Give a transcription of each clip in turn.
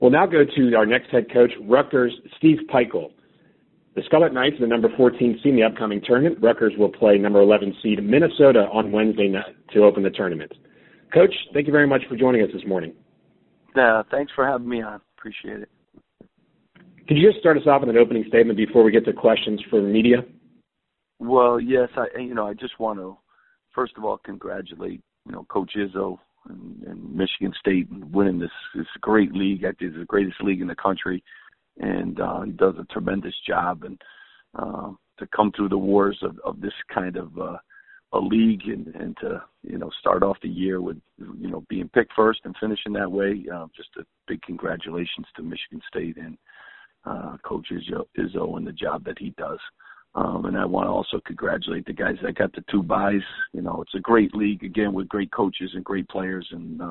We'll now go to our next head coach, Rutgers, Steve Pikiell. The Scarlet Knights are the number 14 seed in the upcoming tournament. Rutgers will play number 11 seed Minnesota on Wednesday night to open the tournament. Coach, thank you very much for joining us this morning. Thanks for having me on. Appreciate it. Could you just start us off with an opening statement before we get to questions for the media? Well, yes, I just want to, first of all, congratulate, Coach Izzo and Michigan State and winning this great league. I think it's the greatest league in the country, and he does a tremendous job. And to come through the wars of this kind of a league and to, start off the year with, being picked first and finishing that way, just a big congratulations to Michigan State and Coach Izzo and the job that he does. And I want to also congratulate the guys that got the 2 byes. It's a great league, again, with great coaches and great players. And,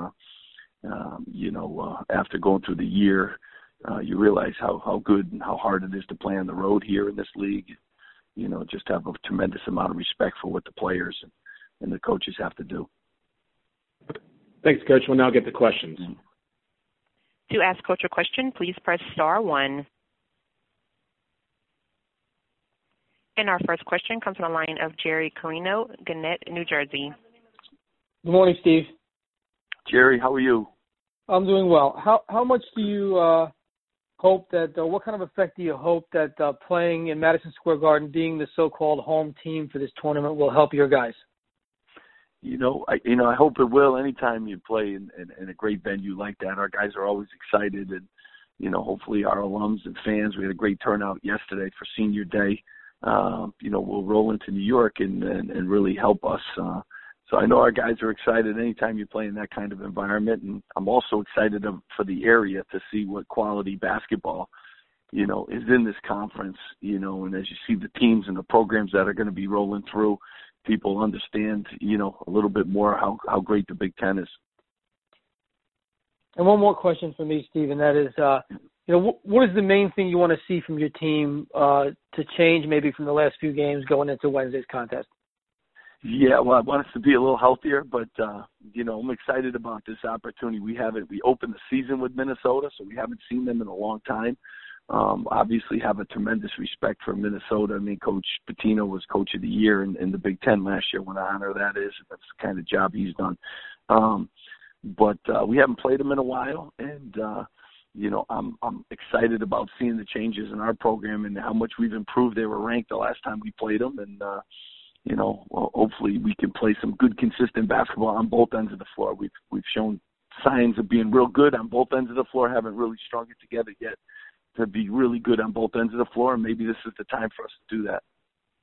after going through the year, you realize how good and how hard it is to play on the road here in this league. Just have a tremendous amount of respect for what the players and the coaches have to do. Thanks, Coach. We'll now get to questions. To ask Coach a question, please press star 1. And our first question comes from the line of Jerry Carino, Gannett, New Jersey. Good morning, Steve. Jerry, how are you? I'm doing well. How much do you hope that, what kind of effect do you hope that playing in Madison Square Garden, being the so-called home team for this tournament, will help your guys? I hope it will. Anytime you play in a great venue like that, our guys are always excited, and hopefully our alums and fans. We had a great turnout yesterday for Senior Day. We'll roll into New York and really help us. So I know our guys are excited anytime you play in that kind of environment. And I'm also excited for the area to see what quality basketball, is in this conference, and as you see the teams and the programs that are going to be rolling through, people understand, a little bit more how great the Big Ten is. And one more question for me, Steve, and that is, what is the main thing you want to see from your team to change maybe from the last few games going into Wednesday's contest? Yeah, well, I want us to be a little healthier, but, I'm excited about this opportunity. We opened the season with Minnesota, so we haven't seen them in a long time. Obviously have a tremendous respect for Minnesota. I mean, Coach Pitino was Coach of the Year in the Big Ten last year. What an honor that is. That's the kind of job he's done. But we haven't played them in a while, and I'm excited about seeing the changes in our program and how much we've improved. They were ranked the last time we played them, and hopefully we can play some good, consistent basketball on both ends of the floor. We've shown signs of being real good on both ends of the floor. Haven't really strung it together yet to be really good on both ends of the floor, and maybe this is the time for us to do that.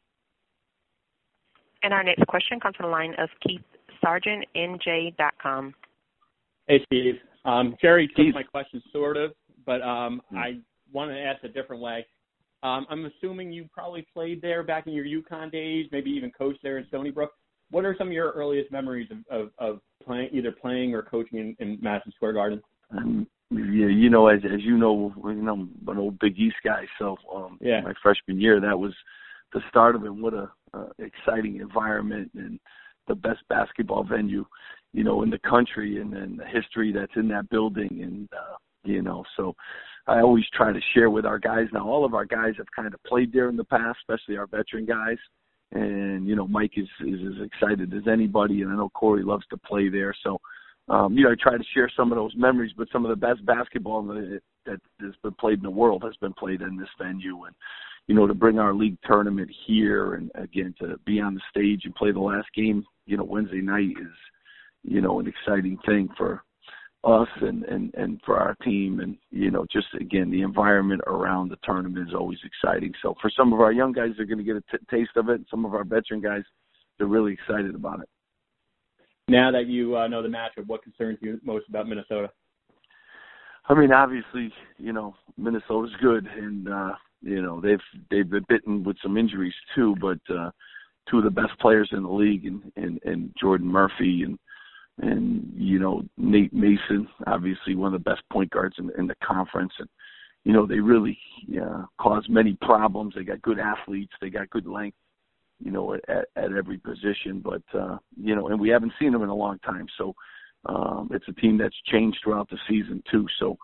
And our next question comes from the line of Keith Sargent, NJ.com. Hey, Steve. Jerry took my question sort of, but I want to ask a different way. I'm assuming you probably played there back in your UConn days, maybe even coached there in Stony Brook. What are some of your earliest memories of playing, either playing or coaching in Madison Square Garden? Yeah, as you know, I'm an old Big East guy, so my freshman year, that was the start of it. What a exciting environment and the best basketball venue, in the country, and then the history that's in that building, and so I always try to share with our guys. Now, all of our guys have kind of played there in the past, especially our veteran guys, and Mike is as excited as anybody, and I know Corey loves to play there, so. I try to share some of those memories, but some of the best basketball that has been played in the world has been played in this venue. And, to bring our league tournament here and, again, to be on the stage and play the last game, Wednesday night is, an exciting thing for us and for our team. And, just, again, the environment around the tournament is always exciting. So for some of our young guys, they're going to get a taste of it. And some of our veteran guys, they're really excited about it. Now that you know the matchup, what concerns you most about Minnesota? I mean, obviously, Minnesota's good, and they've been bitten with some injuries too. But two of the best players in the league, and Jordan Murphy and Nate Mason, obviously one of the best point guards in the conference, and they really cause many problems. They got good athletes, they got good length. At every position, but, and we haven't seen them in a long time. So it's a team that's changed throughout the season too. So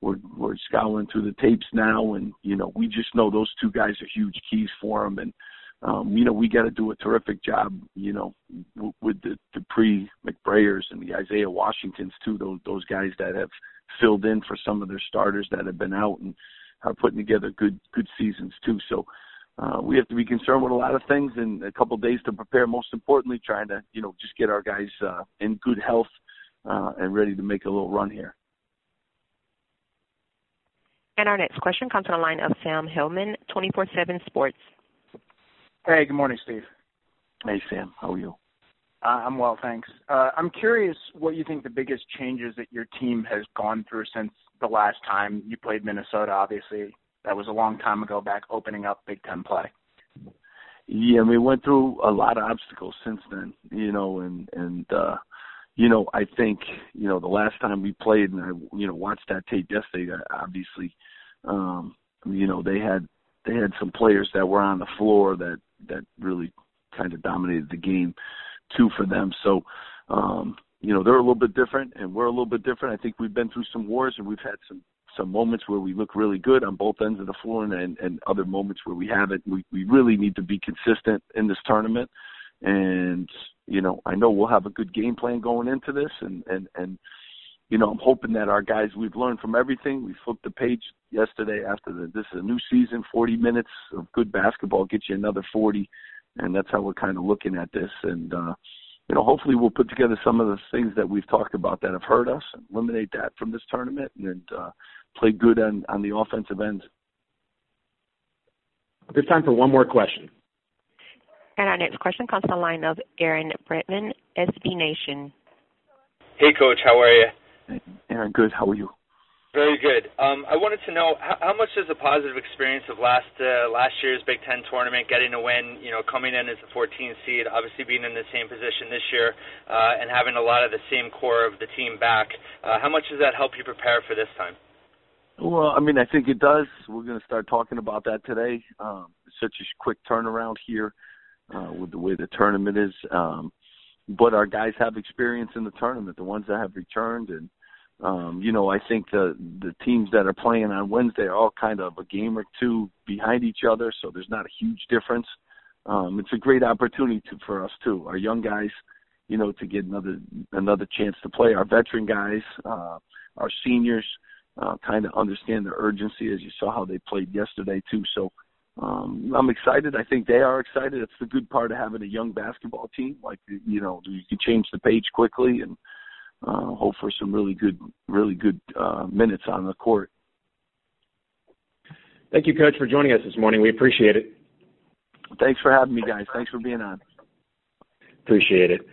we're scouring through the tapes now, and we just know those two guys are huge keys for them, and we got to do a terrific job, with the Dupree McBrayers and the Isaiah Washingtons too. Those guys that have filled in for some of their starters that have been out and are putting together good seasons too. So we have to be concerned with a lot of things, and a couple of days to prepare. Most importantly, trying to just get our guys in good health and ready to make a little run here. And our next question comes from the line of Sam Hillman, 24/7 Sports. Hey, good morning, Steve. Hey, Sam. How are you? I'm well, thanks. I'm curious what you think the biggest changes that your team has gone through since the last time you played Minnesota. Obviously, that was a long time ago, back opening up Big Ten play. Yeah, we went through a lot of obstacles since then, I think, the last time we played, and I, watched that tape yesterday, obviously, they had some players that were on the floor that really kind of dominated the game too for them. So, they're a little bit different and we're a little bit different. I think we've been through some wars and we've had some moments where we look really good on both ends of the floor and other moments where we haven't. We really need to be consistent in this tournament. And, I know we'll have a good game plan going into this and I'm hoping that our guys, we've learned from everything. We flipped the page yesterday after this is a new season, 40 minutes of good basketball gets you another 40. And that's how we're kind of looking at this. And, hopefully we'll put together some of the things that we've talked about that have hurt us and eliminate that from this tournament and play good on the offensive end. There's time for one more question. And our next question comes from the line of Aaron Bretman, SB Nation. Hey, Coach. How are you? Hey, Aaron, good. How are you? Very good. I wanted to know how much does the positive experience of last year's Big Ten tournament, getting a win, coming in as the 14th seed, obviously being in the same position this year, and having a lot of the same core of the team back, how much does that help you prepare for this time? Well, I think it does. We're going to start talking about that today. It's such a quick turnaround here with the way the tournament is. But our guys have experience in the tournament, the ones that have returned. And, I think the teams that are playing on Wednesday are all kind of a game or two behind each other, so there's not a huge difference. It's a great opportunity for us, too. Our young guys, to get another chance to play. Our veteran guys, our seniors, kind of understand the urgency, as you saw how they played yesterday, too. So I'm excited. I think they are excited. It's the good part of having a young basketball team. Like, you can change the page quickly and hope for some really good minutes on the court. Thank you, Coach, for joining us this morning. We appreciate it. Thanks for having me, guys. Thanks for being on. Appreciate it.